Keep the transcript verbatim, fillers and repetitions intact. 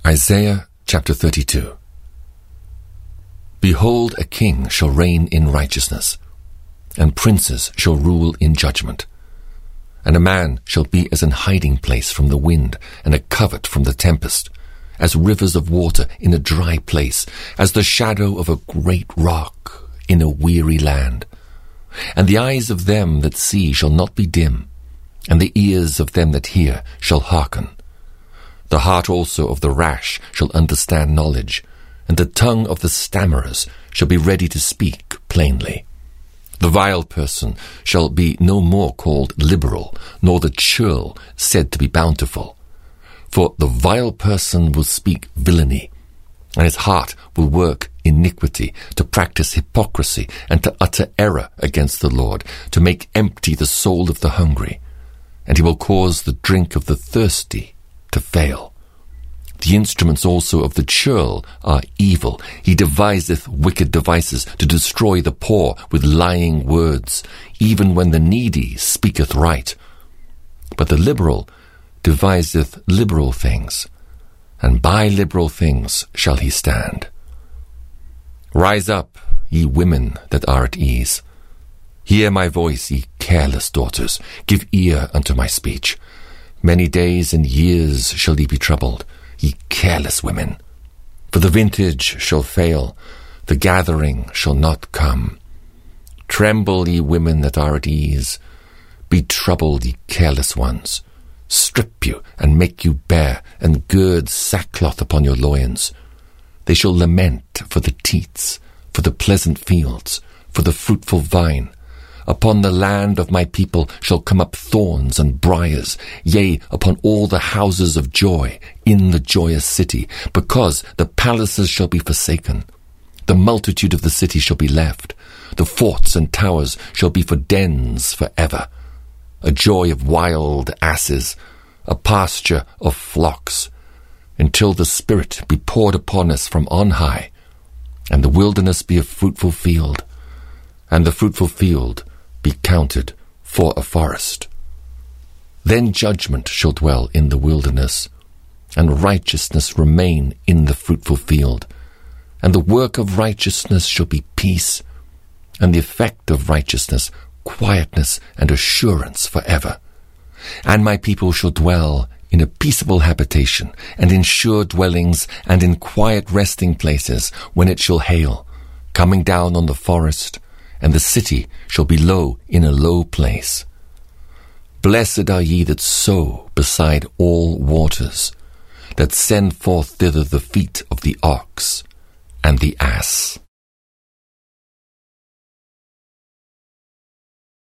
Isaiah chapter thirty-two. Behold, a king shall reign in righteousness, and princes shall rule in judgment. And a man shall be as an hiding place from the wind, and a covert from the tempest, as rivers of water in a dry place, as the shadow of a great rock in a weary land. And the eyes of them that see shall not be dim, and the ears of them that hear shall hearken. The heart also of the rash shall understand knowledge, and the tongue of the stammerers shall be ready to speak plainly. The vile person shall be no more called liberal, nor the churl said to be bountiful. For the vile person will speak villainy, and his heart will work iniquity, to practice hypocrisy, and to utter error against the Lord, to make empty the soul of the hungry. And he will cause the drink of the thirsty to fail. The instruments also of the churl are evil. He deviseth wicked devices to destroy the poor with lying words, even when the needy speaketh right. But the liberal deviseth liberal things, and by liberal things shall he stand. Rise up, ye women that are at ease. Hear my voice, ye careless daughters. Give ear unto my speech. Many days and years shall ye be troubled, ye careless women. For the vintage shall fail, the gathering shall not come. Tremble, ye women that are at ease. Be troubled, ye careless ones. Strip you, and make you bare, and gird sackcloth upon your loins. They shall lament for the teats, for the pleasant fields, for the fruitful vine. Upon the land of my people shall come up thorns and briars, yea, upon all the houses of joy in the joyous city, because the palaces shall be forsaken. The multitude of the city shall be left. The forts and towers shall be for dens for ever. A joy of wild asses, a pasture of flocks, until the Spirit be poured upon us from on high, and the wilderness be a fruitful field, and the fruitful field be counted for a forest. Then judgment shall dwell in the wilderness, and righteousness remain in the fruitful field. And the work of righteousness shall be peace, and the effect of righteousness quietness and assurance forever. And my people shall dwell in a peaceable habitation, and in sure dwellings, and in quiet resting places, when it shall hail, coming down on the forest, and the city shall be low in a low place. Blessed are ye that sow beside all waters, that send forth thither the feet of the ox and the ass.